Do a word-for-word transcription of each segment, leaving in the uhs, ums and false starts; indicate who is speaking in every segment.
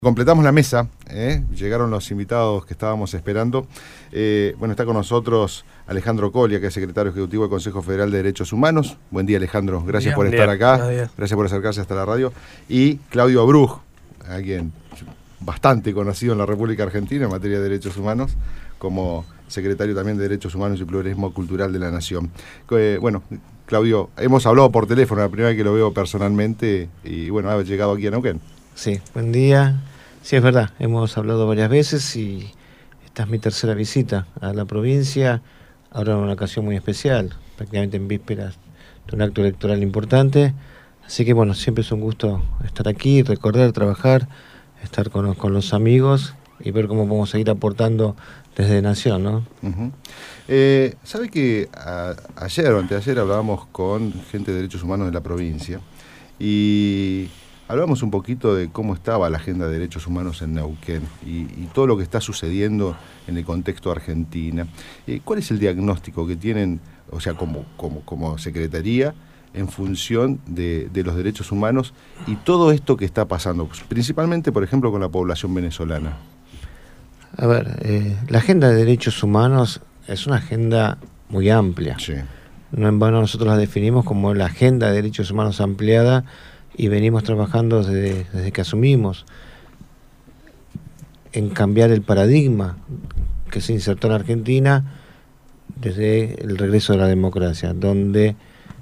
Speaker 1: Completamos la mesa, ¿eh? Llegaron los invitados que estábamos esperando. Eh, bueno, está con nosotros Alejandro Colia, que es secretario ejecutivo del Consejo Federal de Derechos Humanos. Buen día, Alejandro. Gracias por estar acá. Gracias por acercarse hasta la radio. Y Claudio Bruj, alguien bastante conocido en la República Argentina en materia de derechos humanos, como secretario también de Derechos Humanos y Pluralismo Cultural de la Nación. Eh, bueno, Claudio, hemos hablado por teléfono, la primera vez que lo veo personalmente, y bueno, ha llegado aquí a Neuquén.
Speaker 2: Sí, buen día. Sí, es verdad, hemos hablado varias veces y esta es mi tercera visita a la provincia, ahora en una ocasión muy especial, prácticamente en vísperas de un acto electoral importante. Así que bueno, siempre es un gusto estar aquí, recorrer, trabajar, estar con, con los amigos y ver cómo podemos seguir aportando desde Nación, ¿no?
Speaker 1: Uh-huh. eh, ¿Sabe que a, ayer o anteayer hablábamos con gente de derechos humanos de la provincia y hablamos un poquito de cómo estaba la agenda de derechos humanos en Neuquén y, y todo lo que está sucediendo en el contexto de Argentina? Eh, ¿Cuál es el diagnóstico que tienen, o sea, como, como, como Secretaría, en función de, de los derechos humanos y todo esto que está pasando, principalmente, por ejemplo, con la población venezolana?
Speaker 2: A ver, eh, la agenda de derechos humanos es una agenda muy amplia.
Speaker 1: Sí.
Speaker 2: No en vano nosotros la definimos como la agenda de derechos humanos ampliada y venimos trabajando desde, desde que asumimos en cambiar el paradigma que se insertó en Argentina desde el regreso de la democracia, donde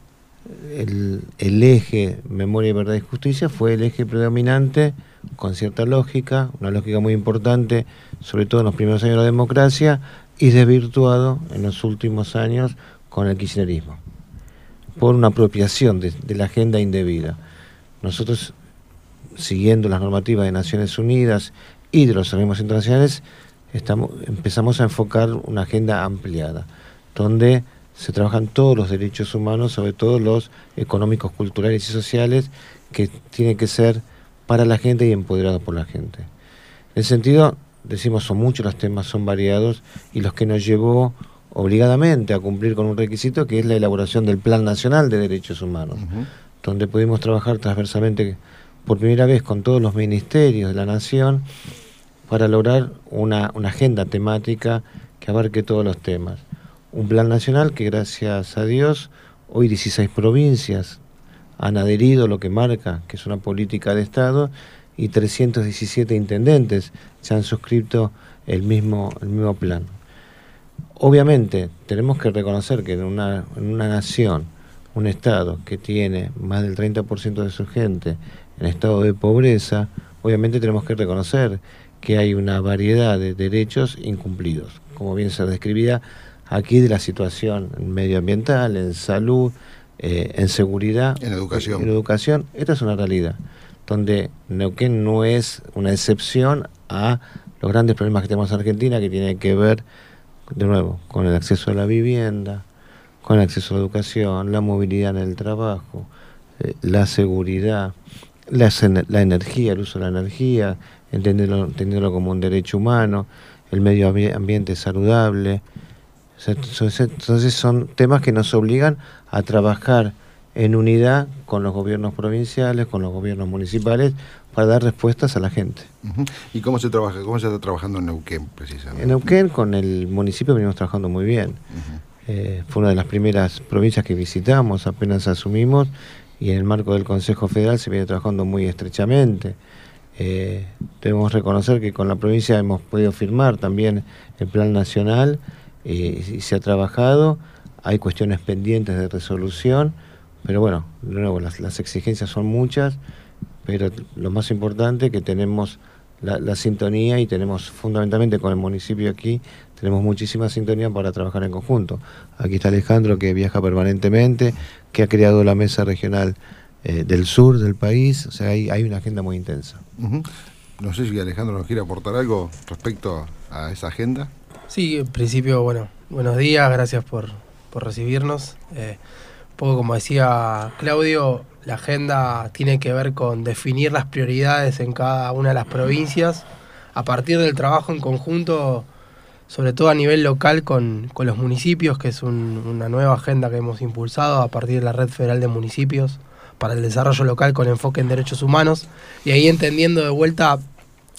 Speaker 2: el, el eje memoria, verdad y justicia fue el eje predominante, con cierta lógica, una lógica muy importante, sobre todo en los primeros años de la democracia, y desvirtuado en los últimos años con el kirchnerismo, por una apropiación de, de la agenda indebida. Nosotros, siguiendo las normativas de Naciones Unidas y de los organismos internacionales, estamos, empezamos a enfocar una agenda ampliada, donde se trabajan todos los derechos humanos, sobre todo los económicos, culturales y sociales, que tienen que ser para la gente y empoderados por la gente. En ese sentido, decimos, son muchos los temas, son variados, y los que nos llevó obligadamente a cumplir con un requisito, que es la elaboración del Plan Nacional de Derechos Humanos, uh-huh. donde pudimos trabajar transversalmente por primera vez con todos los ministerios de la Nación para lograr una, una agenda temática que abarque todos los temas. Un plan nacional que, gracias a Dios, hoy dieciséis provincias han adherido a lo que marca, que es una política de Estado, y trescientos diecisiete intendentes se han suscrito el mismo, el mismo plan. Obviamente, tenemos que reconocer que en una, en una nación, un Estado que tiene más del treinta por ciento de su gente en estado de pobreza, obviamente tenemos que reconocer que hay una variedad de derechos incumplidos, como bien se describía aquí, de la situación medioambiental, en salud, eh, en seguridad,
Speaker 1: en educación.
Speaker 2: En educación. Esta es una realidad, donde Neuquén no es una excepción a los grandes problemas que tenemos en Argentina, que tienen que ver, de nuevo, con el acceso a la vivienda, con el acceso a la educación, la movilidad en el trabajo, eh, la seguridad, la, la energía, el uso de la energía, entenderlo, entenderlo como un derecho humano, el medio ambiente saludable. Entonces son temas que nos obligan a trabajar en unidad con los gobiernos provinciales, con los gobiernos municipales, para dar respuestas a la gente.
Speaker 1: Uh-huh. ¿Y cómo se trabaja? ¿Cómo se está trabajando en Neuquén, precisamente?
Speaker 2: En Neuquén, con el municipio, venimos trabajando muy bien. Uh-huh. Eh, fue una de las primeras provincias que visitamos, apenas asumimos, y en el marco del Consejo Federal se viene trabajando muy estrechamente. Eh, debemos reconocer que con la provincia hemos podido firmar también el Plan Nacional, eh, y se ha trabajado. Hay cuestiones pendientes de resolución, pero bueno, de nuevo, las, las exigencias son muchas, pero lo más importante es que tenemos la, la sintonía, y tenemos fundamentalmente con el municipio aquí, tenemos muchísima sintonía para trabajar en conjunto. Aquí está Alejandro, que viaja permanentemente, que ha creado la mesa regional eh, del sur del país, o sea, hay, hay una agenda muy intensa.
Speaker 1: Uh-huh. No sé si Alejandro nos quiere aportar algo respecto a esa agenda.
Speaker 3: Sí, en principio, bueno, buenos días, gracias por, por recibirnos. Eh, un poco como decía Claudio, la agenda tiene que ver con definir las prioridades en cada una de las provincias a partir del trabajo en conjunto, sobre todo a nivel local con, con los municipios, que es un, una nueva agenda que hemos impulsado a partir de la Red Federal de Municipios para el Desarrollo Local con enfoque en derechos humanos, y ahí entendiendo de vuelta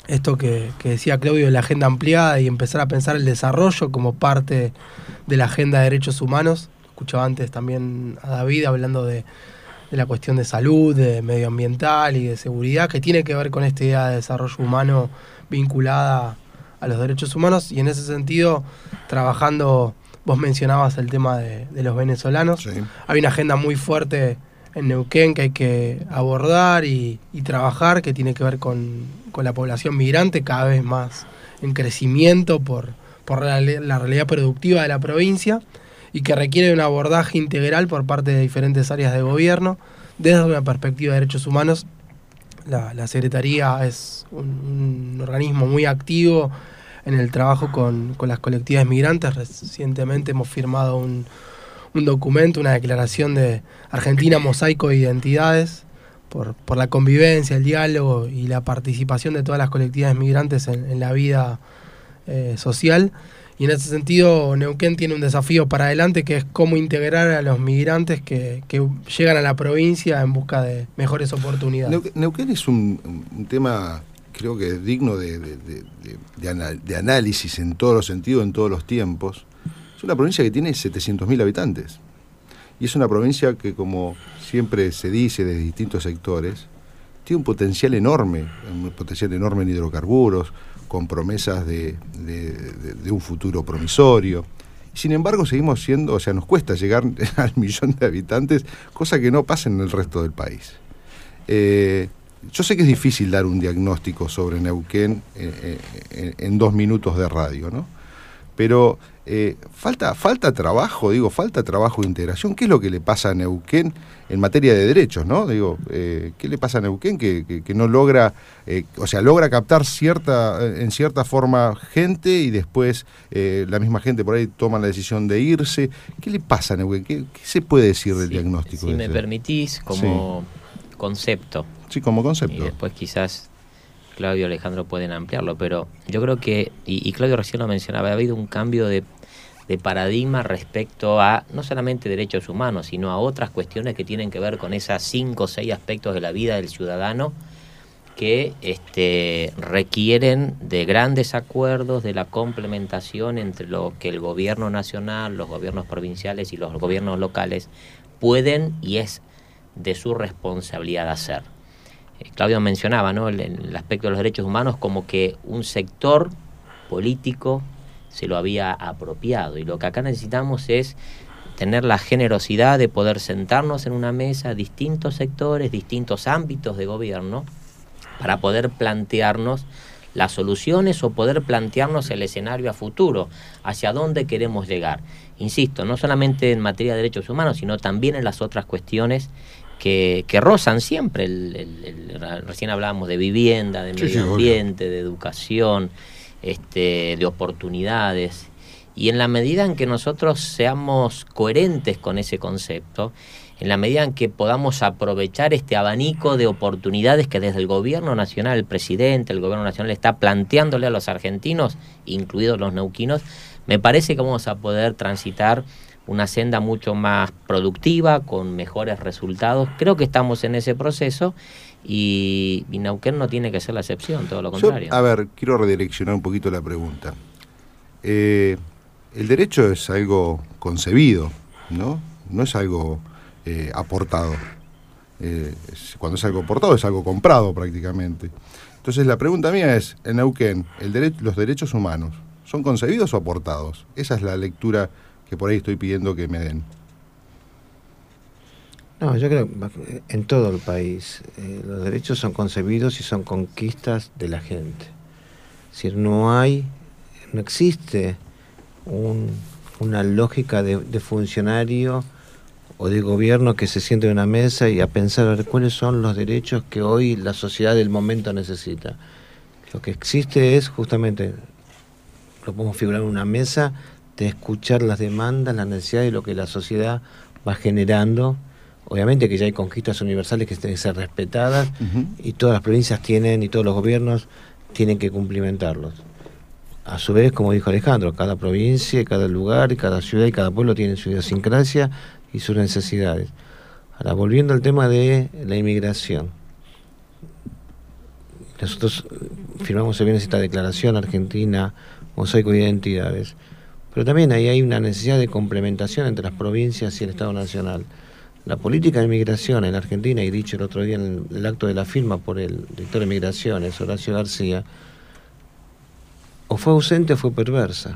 Speaker 3: esto que, que decía Claudio de la agenda ampliada y empezar a pensar el desarrollo como parte de la agenda de derechos humanos. Escuchaba antes también a David hablando de, de la cuestión de salud, de medioambiental y de seguridad, que tiene que ver con esta idea de desarrollo humano vinculada a los derechos humanos, y en ese sentido, trabajando, vos mencionabas el tema de, de los venezolanos, sí. Hay una agenda muy fuerte en Neuquén que hay que abordar y, y trabajar, que tiene que ver con, con la población migrante, cada vez más en crecimiento por, por la, la realidad productiva de la provincia, y que requiere un abordaje integral por parte de diferentes áreas de gobierno, desde una perspectiva de derechos humanos. La, la Secretaría es un, un organismo muy activo en el trabajo con, con las colectividades migrantes. Recientemente hemos firmado un, un documento, una declaración de Argentina Mosaico de Identidades, por, por la convivencia, el diálogo y la participación de todas las colectividades migrantes en, en la vida eh, social. Y en ese sentido, Neuquén tiene un desafío para adelante, que es cómo integrar a los migrantes que, que llegan a la provincia en busca de mejores oportunidades.
Speaker 1: Neuquén es un, un tema, creo que es digno de, de, de, de, anal, de análisis en todos los sentidos, en todos los tiempos. Es una provincia que tiene setecientos mil habitantes. Y es una provincia que, como siempre se dice de distintos sectores, tiene un potencial enorme, un potencial enorme en hidrocarburos, con promesas de, de, de, de un futuro promisorio. Sin embargo, seguimos siendo, o sea, nos cuesta llegar al millón de habitantes, cosa que no pasa en el resto del país. Eh, yo sé que es difícil dar un diagnóstico sobre Neuquén eh, eh, en dos minutos de radio, ¿no? Pero eh, falta, falta trabajo, digo, falta trabajo de integración. ¿Qué es lo que le pasa a Neuquén en materia de derechos, no? Digo, eh, ¿qué le pasa a Neuquén que, que, que no logra, eh, o sea, logra captar cierta, en cierta forma gente y después eh, la misma gente por ahí toma la decisión de irse? ¿Qué le pasa a Neuquén? ¿Qué, qué se puede decir del
Speaker 4: sí,
Speaker 1: diagnóstico?
Speaker 4: Si me ese? permitís, como sí. concepto.
Speaker 1: Sí, como concepto.
Speaker 4: Y después quizás Claudio y Alejandro pueden ampliarlo, pero yo creo que, y, y Claudio recién lo mencionaba, ha habido un cambio de, de paradigma respecto a no solamente derechos humanos, sino a otras cuestiones que tienen que ver con esas cinco o seis aspectos de la vida del ciudadano que este, requieren de grandes acuerdos, de la complementación entre lo que el gobierno nacional, los gobiernos provinciales y los gobiernos locales pueden y es de su responsabilidad hacer. Claudio mencionaba, ¿no?, el, el aspecto de los derechos humanos como que un sector político se lo había apropiado, y lo que acá necesitamos es tener la generosidad de poder sentarnos en una mesa, distintos sectores, distintos ámbitos de gobierno, para poder plantearnos las soluciones o poder plantearnos el escenario a futuro, hacia dónde queremos llegar. Insisto, no solamente en materia de derechos humanos, sino también en las otras cuestiones que, que rozan siempre. El, el, el, recién hablábamos de vivienda, de medio sí, sí, ambiente, obvio. de educación, este, de oportunidades. Y en la medida en que nosotros seamos coherentes con ese concepto, en la medida en que podamos aprovechar este abanico de oportunidades que desde el gobierno nacional, el presidente, el gobierno nacional está planteándole a los argentinos, incluidos los neuquinos, me parece que vamos a poder transitar una senda mucho más productiva, con mejores resultados. Creo que estamos en ese proceso y, y Neuquén no tiene que ser la excepción, todo lo contrario.
Speaker 1: Yo, a ver, quiero redireccionar un poquito la pregunta. Eh, el derecho es algo concebido, ¿no? No es algo eh, aportado. Eh, es, cuando es algo aportado es algo comprado prácticamente. Entonces la pregunta mía es, en Neuquén, el dere- los derechos humanos, ¿son concebidos o aportados? Esa es la lectura que por ahí estoy pidiendo que me den.
Speaker 2: No, yo creo que en todo el país eh, los derechos son concebidos y son conquistas de la gente. Es decir, no hay, no existe un, una lógica de, de funcionario o de gobierno que se siente en una mesa y a pensar a ver cuáles son los derechos que hoy la sociedad del momento necesita. Lo que existe es justamente, lo podemos figurar en una mesa, de escuchar las demandas, las necesidades y lo que la sociedad va generando. Obviamente que ya hay conquistas universales que tienen que ser respetadas, uh-huh. y todas las provincias tienen y todos los gobiernos tienen que cumplimentarlos. A su vez, como dijo Alejandro, cada provincia, cada lugar, cada ciudad y cada pueblo tiene su idiosincrasia y sus necesidades. Ahora, volviendo al tema de la inmigración. nosotros firmamos bien esta declaración argentina, mosaico de identidades, pero también ahí hay una necesidad de complementación entre las provincias y el Estado Nacional. La política de migración en Argentina, y dicho el otro día en el, el acto de la firma por el director de Migraciones, Horacio García, o fue ausente o fue perversa.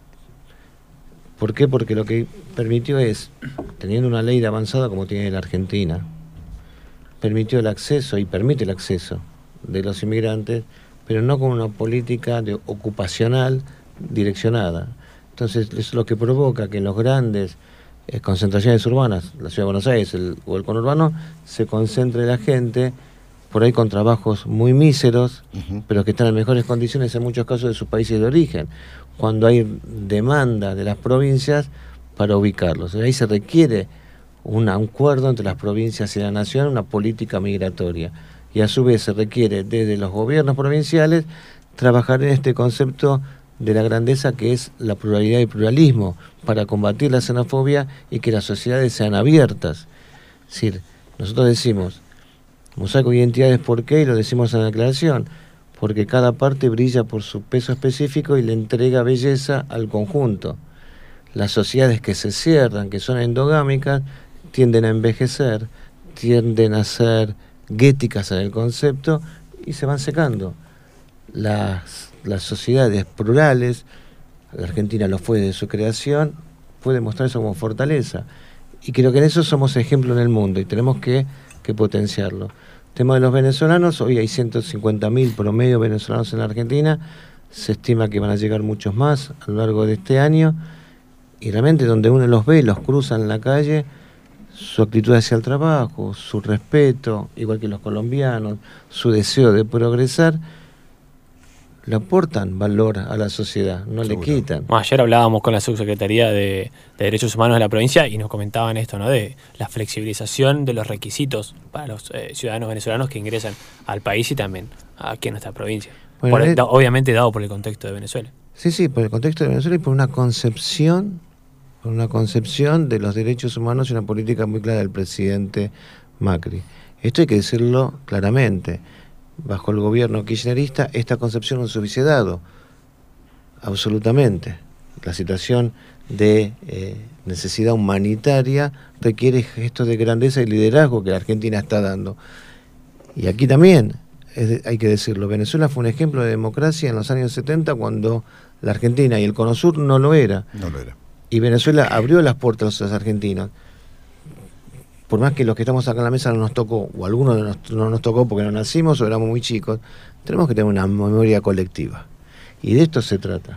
Speaker 2: ¿Por qué? Porque lo que permitió es, teniendo una ley de avanzada como tiene la Argentina, permitió el acceso y permite el acceso de los inmigrantes, pero no con una política de ocupacional direccionada. Entonces, eso es lo que provoca que en los grandes eh, concentraciones urbanas, la ciudad de Buenos Aires el, o el conurbano, se concentre la gente, por ahí con trabajos muy míseros, uh-huh. pero que están en mejores condiciones en muchos casos de sus países de origen, cuando hay demanda de las provincias para ubicarlos. Ahí se requiere una, un acuerdo entre las provincias y la nación, una política migratoria. Y a su vez se requiere desde los gobiernos provinciales trabajar en este concepto de la grandeza que es la pluralidad y pluralismo, para combatir la xenofobia y que las sociedades sean abiertas. Es decir, nosotros decimos, mosaico de identidades, ¿por qué? Y lo decimos en la declaración, porque cada parte brilla por su peso específico y le entrega belleza al conjunto. Las sociedades que se cierran, que son endogámicas, tienden a envejecer, tienden a ser guéticas en el concepto y se van secando. Las las sociedades plurales, la Argentina lo fue desde su creación, puede mostrar eso como fortaleza. Y creo que en eso somos ejemplo en el mundo y tenemos que, que potenciarlo. El tema de los venezolanos, hoy hay ciento cincuenta mil promedio venezolanos en la Argentina, se estima que van a llegar muchos más a lo largo de este año, y realmente donde uno los ve, los cruza en la calle, su actitud hacia el trabajo, su respeto, igual que los colombianos, su deseo de progresar, le aportan valor a la sociedad, no Seguro. le quitan.
Speaker 5: Bueno, ayer hablábamos con la subsecretaría de, de Derechos Humanos de la provincia y nos comentaban esto, ¿no? De la flexibilización de los requisitos para los eh, ciudadanos venezolanos que ingresan al país y también aquí en nuestra provincia. Bueno, por el, da, obviamente dado por el contexto de Venezuela.
Speaker 2: Sí, sí, por el contexto de Venezuela y por una concepción, por una concepción de los derechos humanos y una política muy clara del presidente Macri. Esto hay que decirlo claramente. Bajo el gobierno kirchnerista, esta concepción no se hubiese dado, absolutamente. La situación de eh, necesidad humanitaria requiere gestos de grandeza y liderazgo que la Argentina está dando. Y aquí también, es, hay que decirlo, Venezuela fue un ejemplo de democracia en los años setenta cuando la Argentina y el Cono Sur no lo era.
Speaker 1: No lo era.
Speaker 2: Y Venezuela abrió las puertas a los argentinos. Por más que los que estamos acá en la mesa no nos tocó, o algunos no nos, no nos tocó porque no nacimos o éramos muy chicos, tenemos que tener una memoria colectiva. Y de esto se trata.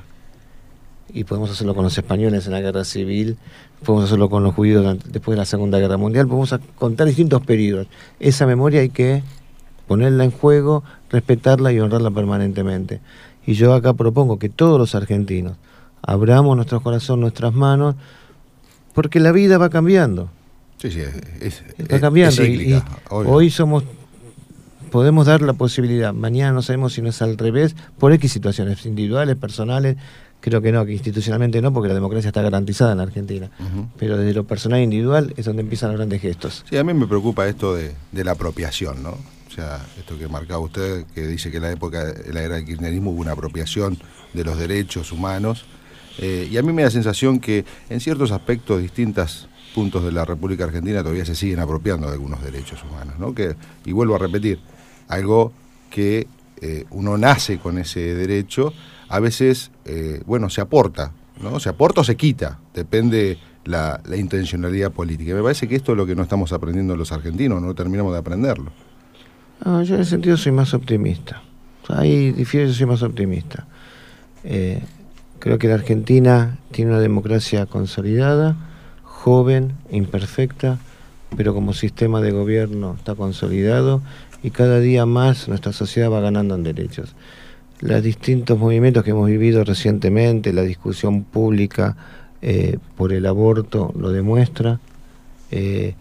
Speaker 2: Y podemos hacerlo con los españoles en la guerra civil, podemos hacerlo con los judíos después de la Segunda Guerra Mundial, podemos contar distintos periodos. Esa memoria hay que ponerla en juego, respetarla y honrarla permanentemente. Y yo acá propongo que todos los argentinos abramos nuestro corazón, nuestras manos, porque la vida va cambiando.
Speaker 1: Sí, sí, es,
Speaker 2: está cambiando.
Speaker 1: Es cíclica,
Speaker 2: y, y hoy somos, podemos dar la posibilidad, mañana no sabemos si no es al revés, por X situaciones individuales, personales, creo que no, que institucionalmente no, porque la democracia está garantizada en la Argentina, uh-huh. pero desde lo personal e individual es donde empiezan los grandes gestos.
Speaker 1: Sí, a mí me preocupa esto de, de la apropiación, ¿no? O sea, esto que marcaba usted, que dice que en la época de la era del kirchnerismo hubo una apropiación de los derechos humanos, eh, y a mí me da la sensación que en ciertos aspectos distintas puntos de la República Argentina todavía se siguen apropiando de algunos derechos humanos, ¿no? Que, y vuelvo a repetir, algo que eh, uno nace con ese derecho, a veces, eh, bueno, se aporta, ¿no? Se aporta o se quita, depende la, la intencionalidad política. Y me parece que esto es lo que no estamos aprendiendo los argentinos, no terminamos de aprenderlo.
Speaker 2: No, yo en ese sentido soy más optimista. O sea, ahí difiero, yo soy más optimista. Eh, creo que la Argentina tiene una democracia consolidada, joven, imperfecta, pero como sistema de gobierno está consolidado y cada día más nuestra sociedad va ganando en derechos. Los distintos movimientos que hemos vivido recientemente, la discusión pública eh, por el aborto lo demuestra, eh,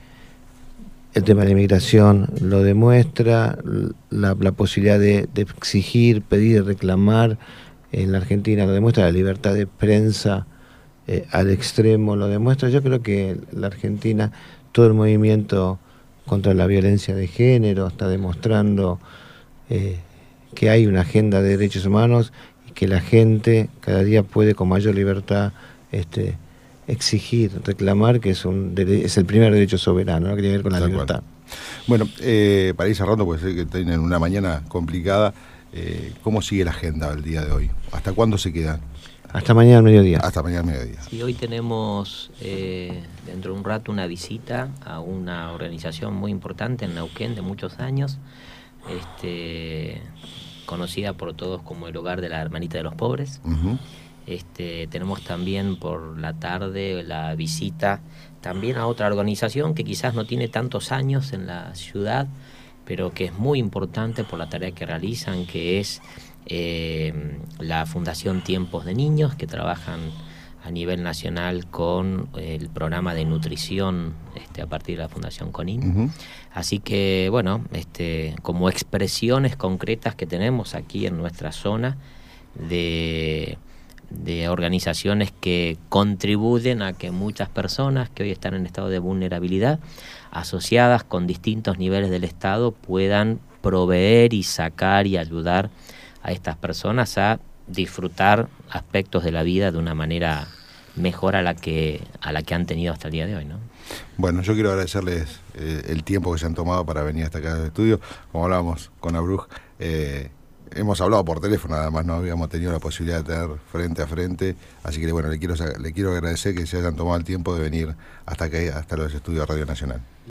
Speaker 2: el tema de la inmigración lo demuestra, la, la posibilidad de, de exigir, pedir, reclamar en la Argentina lo demuestra, la libertad de prensa Eh, al extremo lo demuestra. Yo creo que la Argentina, todo el movimiento contra la violencia de género está demostrando eh, que hay una agenda de derechos humanos y que la gente cada día puede con mayor libertad este, exigir, reclamar, que es, un, es el primer derecho soberano, ¿no? Que tiene que ver con la Tal libertad.
Speaker 1: Cual. Bueno, eh, para ir cerrando, porque sé que tienen una mañana complicada, eh, ¿cómo sigue la agenda el día de hoy? ¿Hasta cuándo se quedan?
Speaker 2: Hasta mañana al mediodía.
Speaker 1: Hasta mañana al mediodía.
Speaker 4: Sí, hoy tenemos eh, dentro de un rato una visita a una organización muy importante en Neuquén de muchos años, este, conocida por todos como el Hogar de la Hermanita de los Pobres. Uh-huh. Este, tenemos también por la tarde la visita también a otra organización que quizás no tiene tantos años en la ciudad, pero que es muy importante por la tarea que realizan, que es Eh, la Fundación Tiempos de Niños, que trabajan a nivel nacional con el programa de nutrición este, a partir de la Fundación CONIN. Uh-huh. Así que, bueno, este, como expresiones concretas que tenemos aquí en nuestra zona de, de organizaciones que contribuyen a que muchas personas que hoy están en estado de vulnerabilidad, asociadas con distintos niveles del Estado, puedan proveer y sacar y ayudar a estas personas a disfrutar aspectos de la vida de una manera mejor a la que a la que han tenido hasta el día de hoy, ¿no?
Speaker 1: Bueno, yo quiero agradecerles eh, el tiempo que se han tomado para venir hasta acá al estudio. Como hablábamos con Abruj, eh, hemos hablado por teléfono, además no habíamos tenido la posibilidad de tener frente a frente, así que bueno, le quiero le quiero agradecer que se hayan tomado el tiempo de venir hasta acá, hasta los estudios de Radio Nacional.